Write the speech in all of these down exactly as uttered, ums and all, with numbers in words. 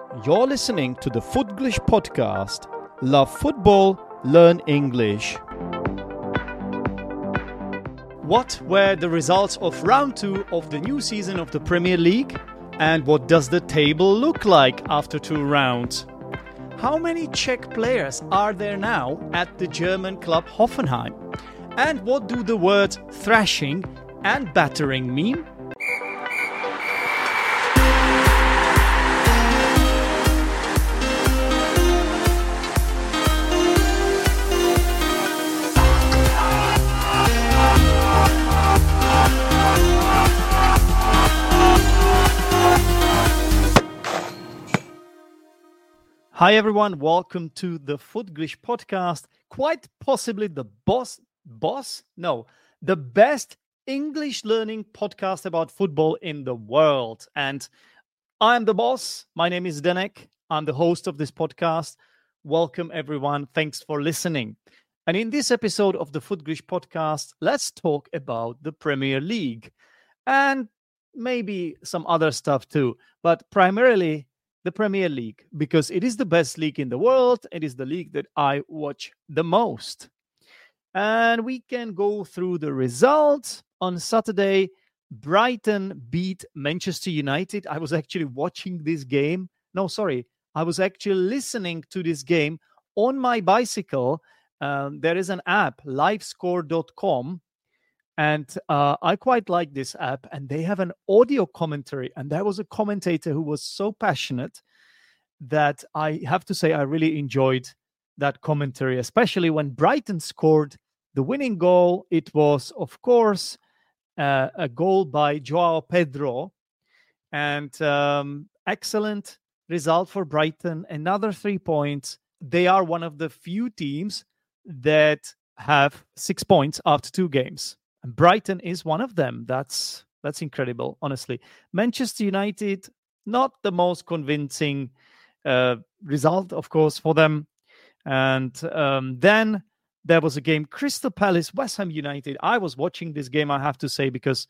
You're listening to the Footglish podcast. Love football, learn English. What were the results of round two of the new season of the Premier League? And what does the table look like after two rounds? How many Czech players are there now at the German club Hoffenheim? And what do the words thrashing and battering mean? Hi everyone, welcome to the Footglish podcast, quite possibly the boss, boss? No, the best English learning podcast about football in the world. And I'm the boss. My name is Denek. I'm the host of this podcast. Welcome everyone. Thanks for listening. And in this episode of the Footglish podcast, let's talk about the Premier League and maybe some other stuff too, but primarily the Premier League, because it is the best league in the world. It is the league that I watch the most. And we can go through the results. On Saturday, Brighton beat Manchester United. I was actually watching this game. No, sorry. I was actually listening to this game on my bicycle. Um, there is an app, livescore dot com. And uh, I quite like this app, and they have an audio commentary. And there was a commentator who was so passionate that I have to say I really enjoyed that commentary, especially when Brighton scored the winning goal. It was, of course, uh, a goal by Joao Pedro. And um, excellent result for Brighton. Another three points. They are one of the few teams that have six points after two games. And Brighton is one of them. That's that's incredible, honestly. Manchester United, not the most convincing uh, result, of course, for them. And um, then there was a game, Crystal Palace, West Ham United. I was watching this game, I have to say, because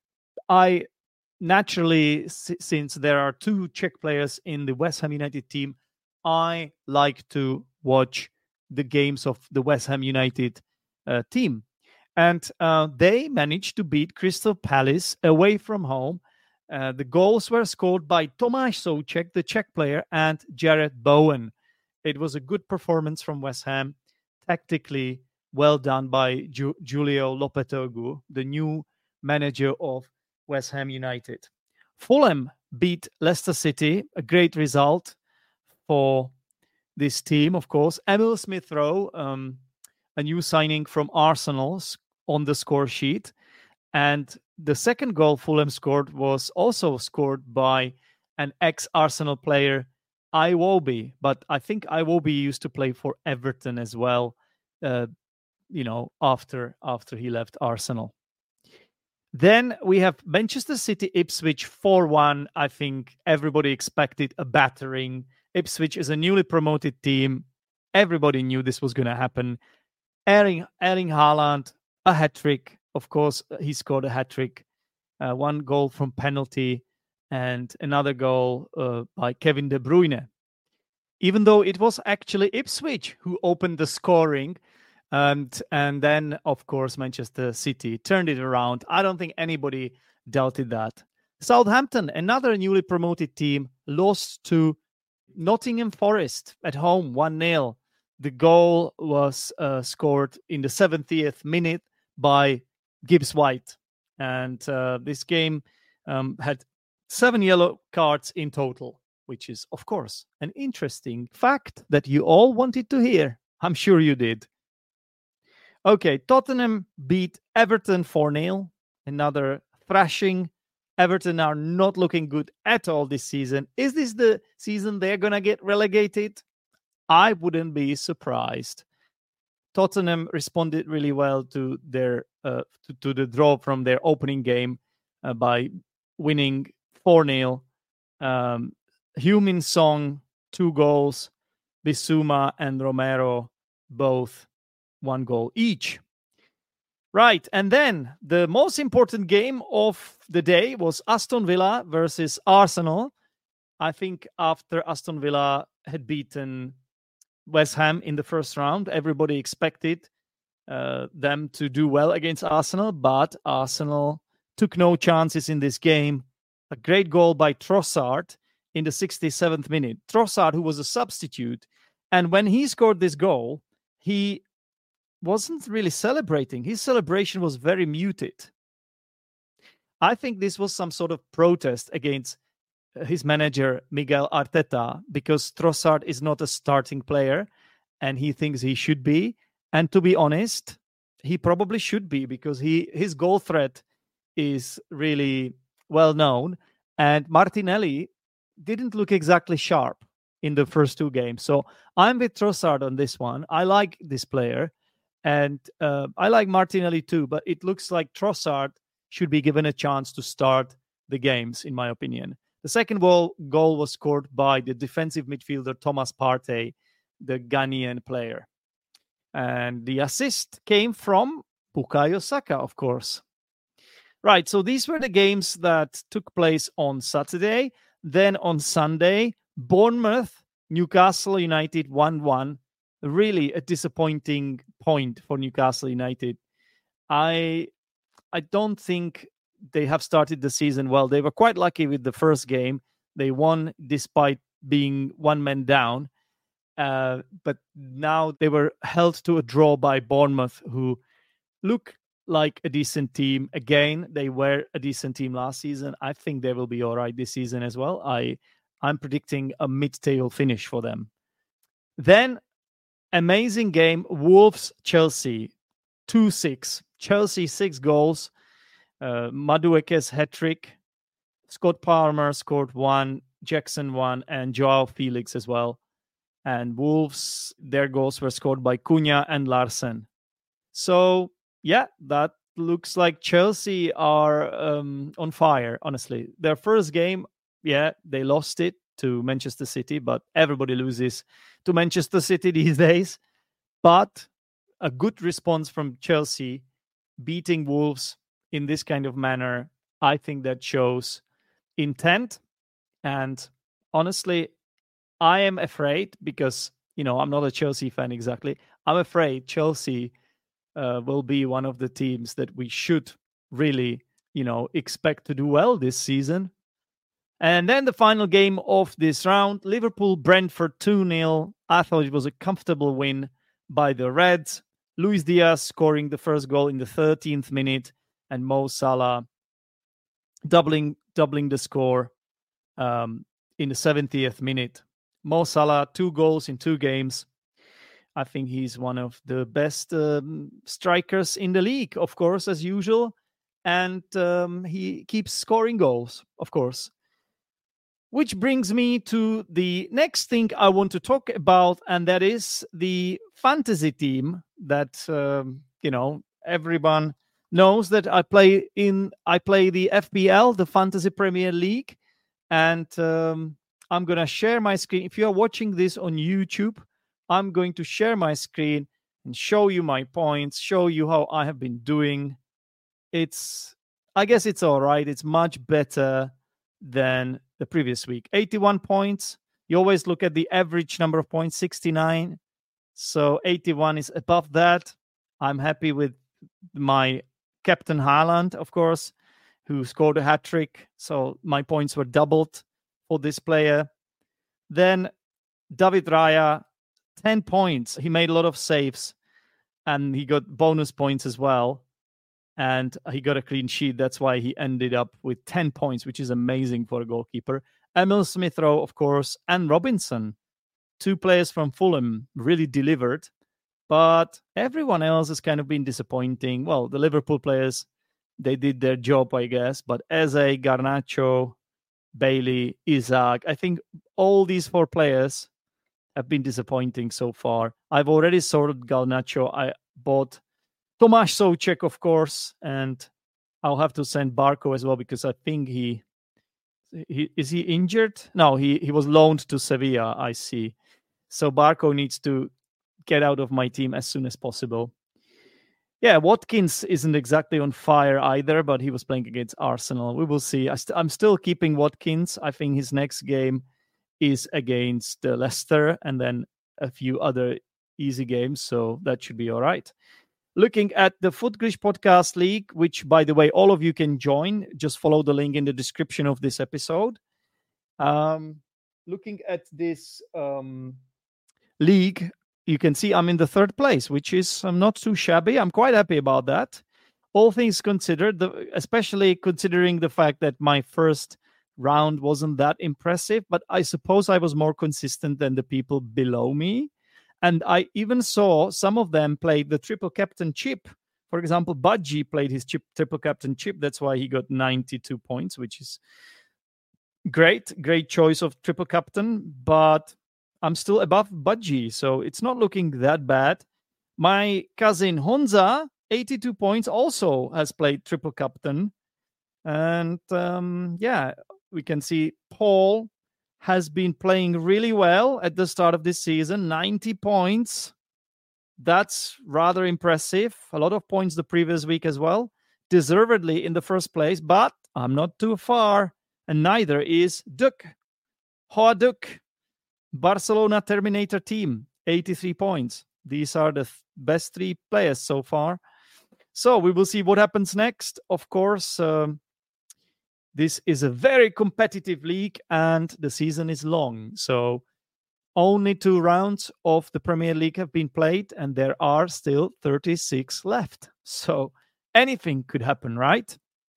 I naturally, s- since there are two Czech players in the West Ham United team, I like to watch the games of the West Ham United uh, team. And uh, they managed to beat Crystal Palace away from home. Uh, the goals were scored by Tomáš Souček, the Czech player, and Jared Bowen. It was a good performance from West Ham. Tactically well done by Ju- Julio Lopetegui, the new manager of West Ham United. Fulham beat Leicester City, a great result for this team, of course. Emil Smith-Rowe, um, a new signing from Arsenal, on the score sheet. And the second goal Fulham scored was also scored by an ex-Arsenal player, Iwobi. But I think Iwobi used to play for Everton as well, uh, you know, after, after he left Arsenal. Then we have Manchester City, Ipswich four one. I think everybody expected a battering. Ipswich is a newly promoted team. Everybody knew this was going to happen. Erling, Erling Haaland, a hat-trick. Of course, he scored a hat-trick. Uh, one goal from penalty and another goal uh, by Kevin De Bruyne. Even though it was actually Ipswich who opened the scoring. And, and then, of course, Manchester City turned it around. I don't think anybody doubted that. Southampton, another newly promoted team, lost to Nottingham Forest at home, one nil. The goal was uh, scored in the seventieth minute by Gibbs White. And uh, this game um, had seven yellow cards in total, which is, of course, an interesting fact that you all wanted to hear. I'm sure you did. Okay, Tottenham beat Everton four nil. Another thrashing. Everton are not looking good at all this season. Is this the season they're going to get relegated? I wouldn't be surprised. Tottenham responded really well to their uh, to, to the draw from their opening game uh, by winning four nil. Um, Heung-min Son, two goals. Bissouma and Romero, both one goal each. Right, and then the most important game of the day was Aston Villa versus Arsenal. I think after Aston Villa had beaten West Ham in the first round, everybody expected uh, them to do well against Arsenal, but Arsenal took no chances in this game. A great goal by Trossard in the sixty-seventh minute. Trossard, who was a substitute, and when he scored this goal, he wasn't really celebrating. His celebration was very muted. I think this was some sort of protest against his manager, Miguel Arteta, because Trossard is not a starting player and he thinks he should be. And to be honest, he probably should be, because he his goal threat is really well known. And Martinelli didn't look exactly sharp in the first two games. So I'm with Trossard on this one. I like this player. And uh, I like Martinelli too, but it looks like Trossard should be given a chance to start the games, in my opinion. The second goal, goal was scored by the defensive midfielder Thomas Partey, the Ghanaian player. And the assist came from Bukayo Saka, of course. Right, so these were the games that took place on Saturday. Then on Sunday, Bournemouth, Newcastle United one one. Really a disappointing point for Newcastle United. I I don't think they have started the season well. They were quite lucky with the first game. They won despite being one man down. Uh, but now they were held to a draw by Bournemouth, who look like a decent team. Again, they were a decent team last season. I think they will be all right this season as well. I, I'm predicting a mid-table finish for them. Then, amazing game, Wolves-Chelsea, two six. Chelsea, six goals. Uh, Madueke's hat-trick. Scott Palmer scored one, Jackson one, and Joao Felix as well. And Wolves, their goals were scored by Cunha and Larsen. So, yeah, that looks like Chelsea are um, on fire, honestly. Their first game, yeah, they lost it to Manchester City, but everybody loses to Manchester City these days. But a good response from Chelsea, beating Wolves in this kind of manner. I think that shows intent. And honestly, I am afraid, because, you know, I'm not a Chelsea fan exactly. I'm afraid Chelsea uh, will be one of the teams that we should really, you know, expect to do well this season. And then the final game of this round, Liverpool-Brentford two nil. I thought it was a comfortable win by the Reds. Luis Diaz scoring the first goal in the thirteenth minute, and Mo Salah doubling doubling the score um, in the seventieth minute. Mo Salah, two goals in two games. I think he's one of the best um, strikers in the league, of course, as usual. And um, he keeps scoring goals, of course. Which brings me to the next thing I want to talk about, and that is the fantasy team that, um, you know, everyone knows that I play in. I play the F P L, the Fantasy Premier League, and um, I'm going to share my screen. If you're watching this on YouTube, I'm going to share my screen and show you my points, show you how I have been doing. It's, I guess it's all right. It's much better than the previous week. eighty-one points. You always look at the average number of points, sixty-nine. So eighty-one is above that. I'm happy with my captain Haaland, of course, who scored a hat-trick. So my points were doubled for this player. Then David Raya, ten points. He made a lot of saves and he got bonus points as well. And he got a clean sheet. That's why he ended up with ten points, which is amazing for a goalkeeper. Emil Smith-Rowe, of course, and Robinson, two players from Fulham, really delivered. But everyone else has kind of been disappointing. Well, the Liverpool players, they did their job, I guess. But Eze, Garnacho, Bailey, Isaac, I think all these four players have been disappointing so far. I've already sorted Garnacho. I bought Tomáš Souček, of course, and I'll have to send Barco as well, because I think he, he is he injured? No, he, he was loaned to Sevilla, I see. So Barco needs to get out of my team as soon as possible. Yeah, Watkins isn't exactly on fire either, but he was playing against Arsenal. We will see. I st- I'm still keeping Watkins. I think his next game is against uh, Leicester and then a few other easy games, so that should be all right. Looking at the Footgrish Podcast League, which, by the way, all of you can join. Just follow the link in the description of this episode. Um, looking at this um, league, you can see I'm in the third place, which is I'm not too shabby. I'm quite happy about that. All things considered, the, especially considering the fact that my first round wasn't that impressive, but I suppose I was more consistent than the people below me. And I even saw some of them play the triple captain chip. For example, Budgie played his chip, triple captain chip. That's why he got ninety-two points, which is great. Great choice of triple captain. But I'm still above Budgie, so it's not looking that bad. My cousin Honza, eighty-two points, also has played triple captain. And um, yeah, we can see Paul has been playing really well at the start of this season, ninety points. That's rather impressive. A lot of points the previous week as well. Deservedly in the first place, but I'm not too far. And neither is Duck. Hoa Duck. Barcelona Terminator team, eighty-three points. These are the th- best three players so far. So we will see what happens next. Of course, um, this is a very competitive league and the season is long. So only two rounds of the Premier League have been played and there are still thirty-six left. So anything could happen, right?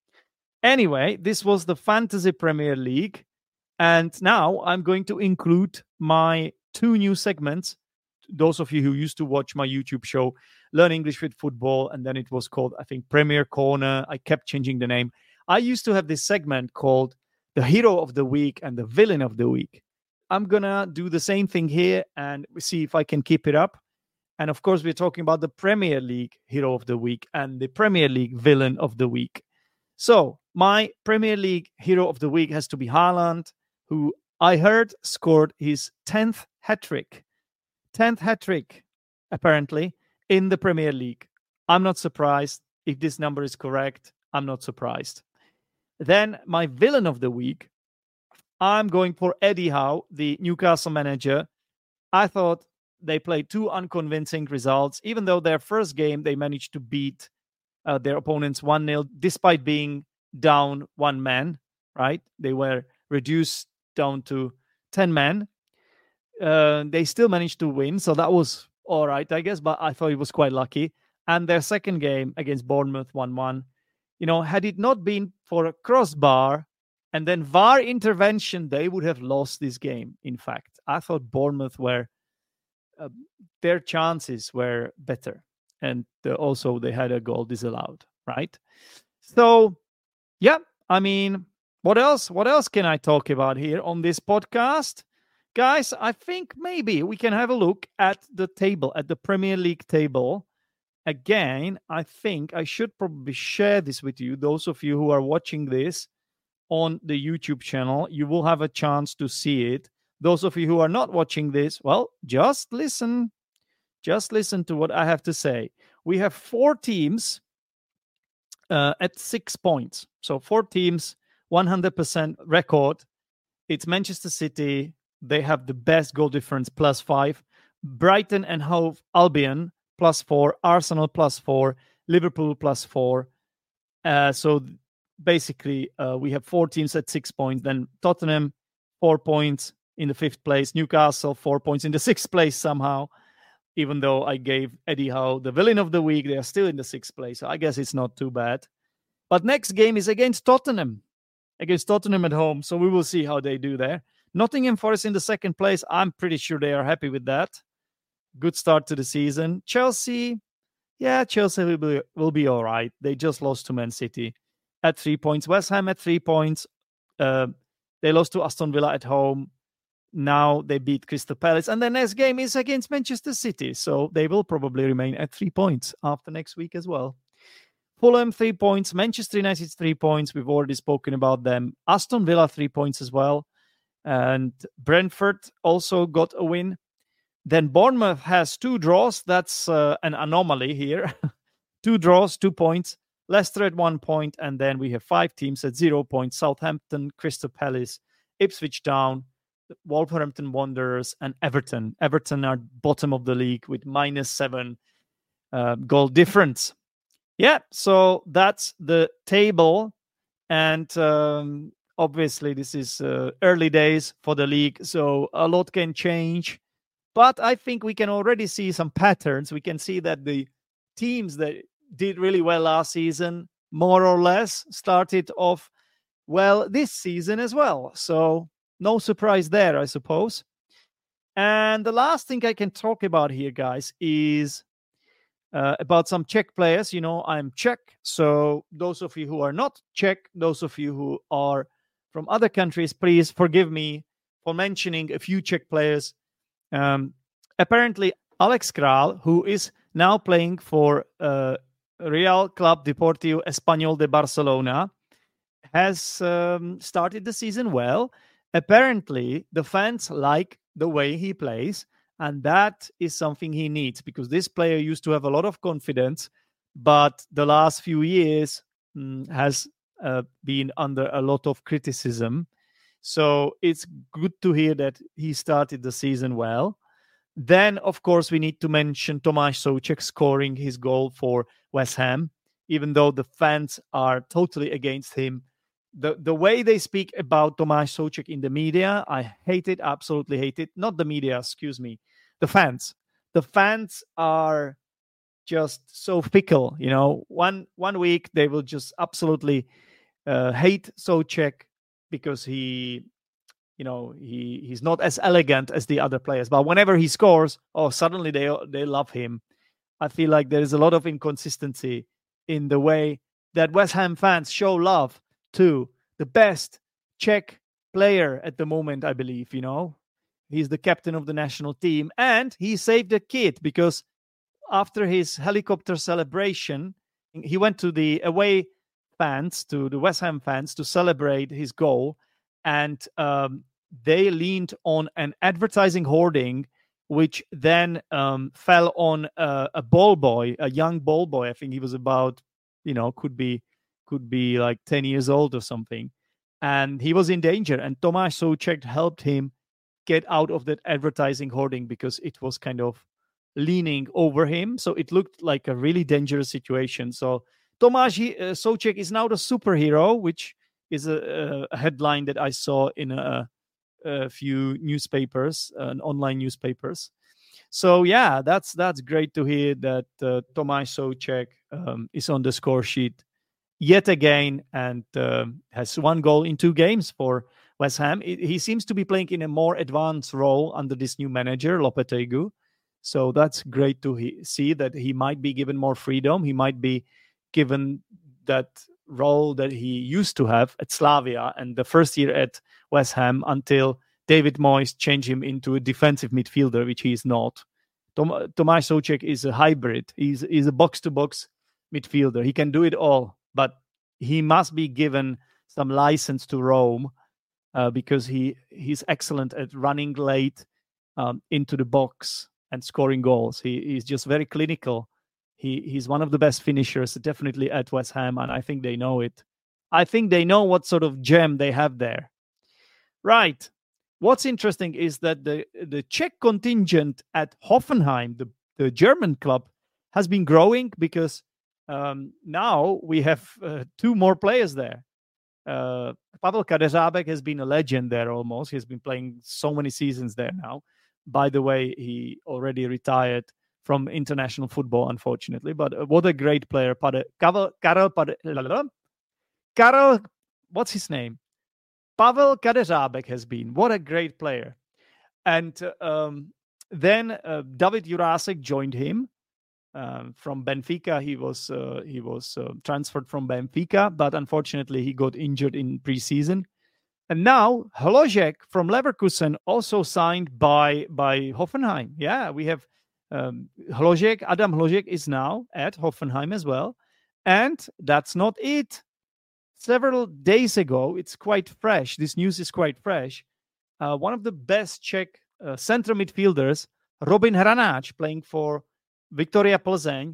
Anyway, this was the Fantasy Premier League. And now I'm going to include my two new segments. Those of you who used to watch my YouTube show, Learn English with Football, and then it was called, I think, Premier Corner. I kept changing the name. I used to have this segment called the Hero of the Week and the Villain of the Week. I'm going to do the same thing here and see if I can keep it up. And of course, we're talking about the Premier League Hero of the Week and the Premier League Villain of the Week. So my Premier League Hero of the Week has to be Haaland, who I heard scored his tenth hat-trick. tenth hat-trick, apparently, in the Premier League. I'm not surprised. If this number is correct, I'm not surprised. Then my Villain of the Week, I'm going for Eddie Howe, the Newcastle manager. I thought they played two unconvincing results. Even though their first game, they managed to beat uh, their opponents one nil, despite being down one man, right? They were reduced down to ten men. Uh, they still managed to win, so that was all right, I guess, but I thought it was quite lucky. And their second game against Bournemouth, one one. You know, had it not been for a crossbar and then V A R intervention, they would have lost this game, in fact. I thought Bournemouth were, uh, their chances were better. And uh, also they had a goal disallowed, right? So, yeah, I mean, what else? What else can I talk about here on this podcast? Guys, I think maybe we can have a look at the table, at the Premier League table. Again, I think I should probably share this with you. Those of you who are watching this on the YouTube channel, you will have a chance to see it. Those of you who are not watching this, well, just listen. Just listen to what I have to say. We have four teams uh, at six points. So four teams, one hundred percent record. It's Manchester City. They have the best goal difference, plus five. Brighton and Hove Albion, plus four. Arsenal, plus four. Liverpool, plus four. Uh, so basically, uh, we have four teams at six points. Then Tottenham, four points in the fifth place. Newcastle, four points in the sixth place somehow. Even though I gave Eddie Howe the Villain of the Week, they are still in the sixth place. So I guess it's not too bad. But next game is against Tottenham. Against Tottenham at home. So we will see how they do there. Nottingham Forest in the second place. I'm pretty sure they are happy with that. Good start to the season. Chelsea, yeah, Chelsea will be, will be all right. They just lost to Man City at three points. West Ham at three points. Uh, they lost to Aston Villa at home. Now they beat Crystal Palace. And the next game is against Manchester City. So they will probably remain at three points after next week as well. Fulham, three points. Manchester United, three points. We've already spoken about them. Aston Villa, three points as well. And Brentford also got a win. Then Bournemouth has two draws. That's uh, an anomaly here. two draws, two points. Leicester at one point, and then we have five teams at zero points: Southampton, Crystal Palace, Ipswich Town, Wolverhampton Wanderers, and Everton. Everton are bottom of the league with minus seven uh, goal difference. Yeah, so that's the table. And um, obviously, this is uh, early days for the league, so a lot can change. But I think we can already see some patterns. We can see that the teams that did really well last season, more or less, started off well this season as well. So no surprise there, I suppose. And the last thing I can talk about here, guys, is uh, about some Czech players. You know, I'm Czech. So those of you who are not Czech, those of you who are from other countries, please forgive me for mentioning a few Czech players. Um, apparently, Alex Král, who is now playing for uh, Real Club Deportivo Español de Barcelona, has um, started the season well. Apparently, the fans like the way he plays, and that is something he needs, because this player used to have a lot of confidence, but the last few years mm, has uh, been under a lot of criticism. So it's good to hear that he started the season well. Then, of course, we need to mention Tomáš Souček scoring his goal for West Ham, even though the fans are totally against him. The the way they speak about Tomáš Souček in the media, I hate it, absolutely hate it. Not the media, excuse me, the fans. The fans are just so fickle, you know. One one week they will just absolutely uh, hate Souček because he, you know, he he's not as elegant as the other players. But whenever he scores, oh, suddenly they they love him. I feel like there is a lot of inconsistency in the way that West Ham fans show love to the best Czech player at the moment, I believe. You know, he's the captain of the national team, and he saved a kid, because after his helicopter celebration, he went to the away fans, to the West Ham fans, to celebrate his goal, and um, they leaned on an advertising hoarding, which then um, fell on a, a ball boy, a young ball boy. I think he was about, you know, could be could be like ten years old or something, and he was in danger. And Tomáš Souček helped him get out of that advertising hoarding, because it was kind of leaning over him, so it looked like a really dangerous situation. So Tomáš uh, Souček is now the superhero, which is a, a headline that I saw in a, a few newspapers, uh, online newspapers. So yeah, that's that's great to hear that uh, Tomáš Souček um, is on the score sheet yet again, and uh, has one goal in two games for West Ham. It, he seems to be playing in a more advanced role under this new manager, Lopetegui. So that's great to he- see that he might be given more freedom. He might be given that role that he used to have at Slavia and the first year at West Ham, until David Moyes changed him into a defensive midfielder, which he is not. Tom- Tomáš Souček is a hybrid. He's, he's a box-to-box midfielder. He can do it all, but he must be given some license to roam, uh, because he he's excellent at running late um, into the box and scoring goals. He he's just very clinical. He he's one of the best finishers, definitely, at West Ham, and I think they know it. I think they know what sort of gem they have there. Right. What's interesting is that the the Czech contingent at Hoffenheim, the, the German club, has been growing, because um, now we have uh, two more players there. Uh, Pavel Kadeřábek has been a legend there almost. He's been playing so many seasons there now. By the way, he already retired from international football, unfortunately. But uh, what a great player. Pade, Karel, Karel, Pade, Karel, what's his name? Pavel Kadeřábek has been. What a great player. And uh, um, then uh, David Jurásek joined him um, from Benfica. He was uh, he was uh, transferred from Benfica, but unfortunately he got injured in preseason. And now Hložek from Leverkusen also signed by by Hoffenheim. Yeah, we have um, Hložek. Adam Hložek is now at Hoffenheim as well. And that's not it. Several days ago, it's quite fresh. This news is quite fresh. Uh, one of the best Czech uh, central midfielders, Robin Hranáč, playing for Viktoria Plzeň,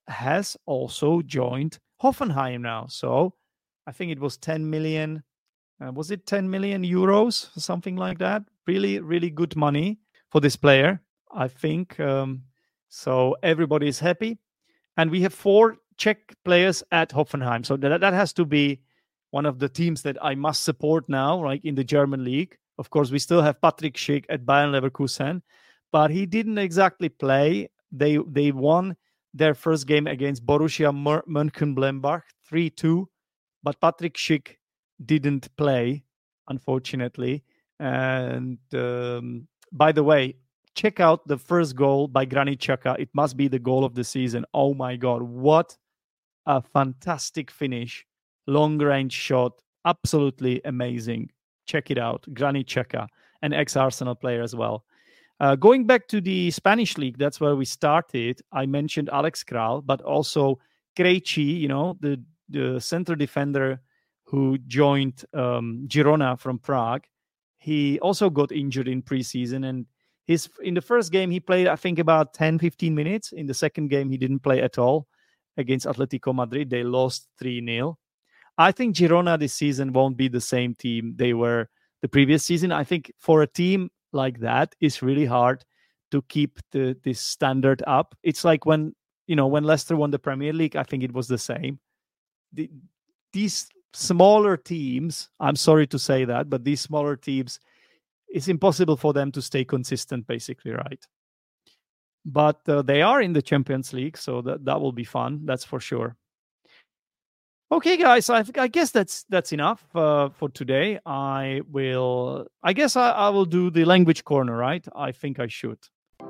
has also joined Hoffenheim now. So I think it was ten million. Uh, was it ten million euros, something like that? Really, really good money for this player, I think. Um, so everybody is happy. And we have four Czech players at Hoffenheim. So that, that has to be one of the teams that I must support now, right, in the German league. Of course, we still have Patrick Schick at Bayern Leverkusen, but he didn't exactly play. They they won their first game against Borussia Mönchengladbach three two, but Patrick Schick didn't play, unfortunately. And um, by the way, check out the first goal by Granit Xhaka. It must be the goal of the season. Oh my God, what a fantastic finish. Long range shot, absolutely amazing. Check it out. Granit Xhaka, an ex-Arsenal player as well. Uh, going back to the Spanish league, that's where we started. I mentioned Alex Kral, but also Krejci, you know, the, the center defender who joined um, Girona from Prague. He also got injured in preseason, and his in the first game he played, I think, about ten, fifteen minutes. In the second game, he didn't play at all against Atletico Madrid. They lost three nil. I think Girona this season won't be the same team they were the previous season. I think for a team like that, it's really hard to keep the this standard up. It's like when, you know, when Leicester won the Premier League, I think it was the same. The, these smaller teams, I'm sorry to say that, but these smaller teams, it's impossible for them to stay consistent, basically, right? But uh, they are in the Champions League, so that, that will be fun, that's for sure. Okay, guys, I, I guess that's that's enough uh, for today. I will, I guess I, I will do the language corner, right? I think I should.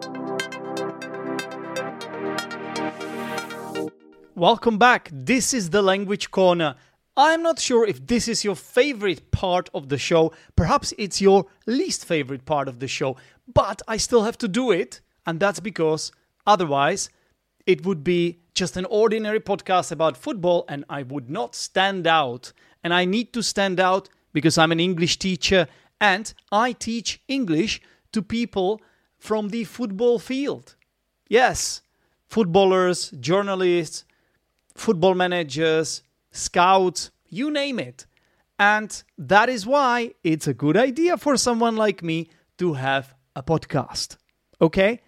Welcome back. This is the language corner. I'm not sure if this is your favorite part of the show. Perhaps it's your least favorite part of the show, but I still have to do it. And that's because otherwise it would be just an ordinary podcast about football and I would not stand out. And I need to stand out because I'm an English teacher and I teach English to people from the football field. Yes, footballers, journalists, football managers, scouts, you name it. And that is why it's a good idea for someone like me to have a podcast. Okay?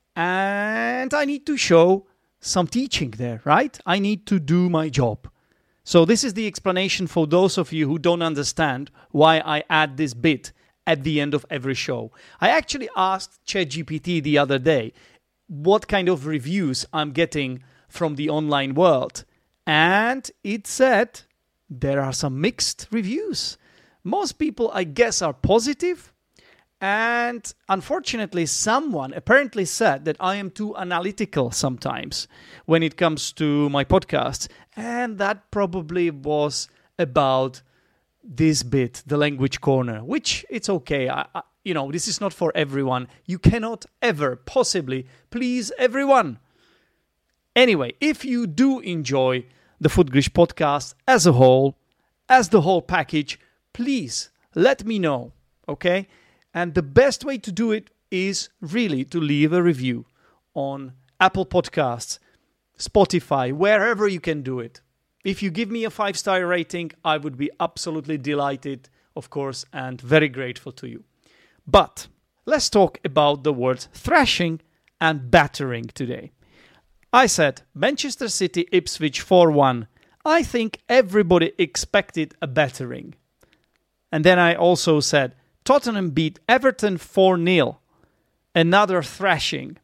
And I need to show some teaching there, right? I need to do my job. So this is the explanation for those of you who don't understand why I add this bit at the end of every show. I actually asked ChatGPT the other day what kind of reviews I'm getting from the online world. And it said there are some mixed reviews. Most people, I guess, are positive. And unfortunately, someone apparently said that I am too analytical sometimes when it comes to my podcasts. And that probably was about this bit, the language corner, which it's okay. I, I, you know, this is not for everyone. You cannot ever possibly please everyone. Anyway, if you do enjoy the Futgrish podcast as a whole, as the whole package, please let me know, okay? And the best way to do it is really to leave a review on Apple Podcasts, Spotify, wherever you can do it. If you give me a five-star rating, I would be absolutely delighted, of course, and very grateful to you. But let's talk about the words thrashing and battering today. I said Manchester City, Ipswich four one. I think everybody expected a battering. And then I also said Tottenham beat Everton four nil. Another thrashing.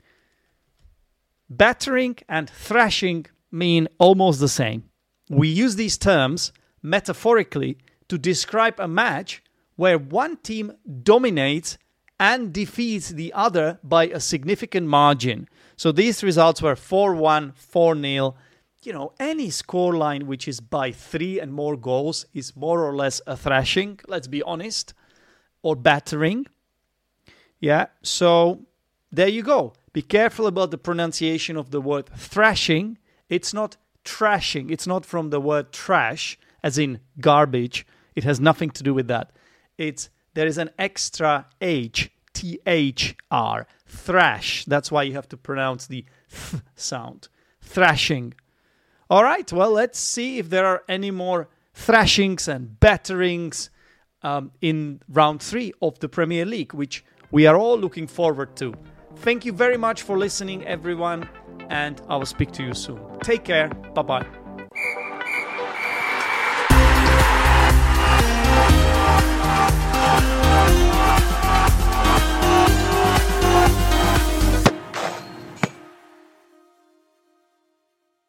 Battering and thrashing mean almost the same. We use these terms metaphorically to describe a match where one team dominates and defeats the other by a significant margin. So these results were four one, four nil. You know, any scoreline which is by three and more goals is more or less a thrashing, let's be honest, or battering. Yeah, so there you go. Be careful about the pronunciation of the word thrashing. It's not trashing. It's not from the word trash, as in garbage. It has nothing to do with that. It's there is an extra H, T H R, thrash. That's why you have to pronounce the th sound. thrashing. All right, well, let's see if there are any more thrashings and batterings um, in round three of the Premier League, which we are all looking forward to. Thank you very much for listening, everyone, and I will speak to you soon. Take care. Bye-bye.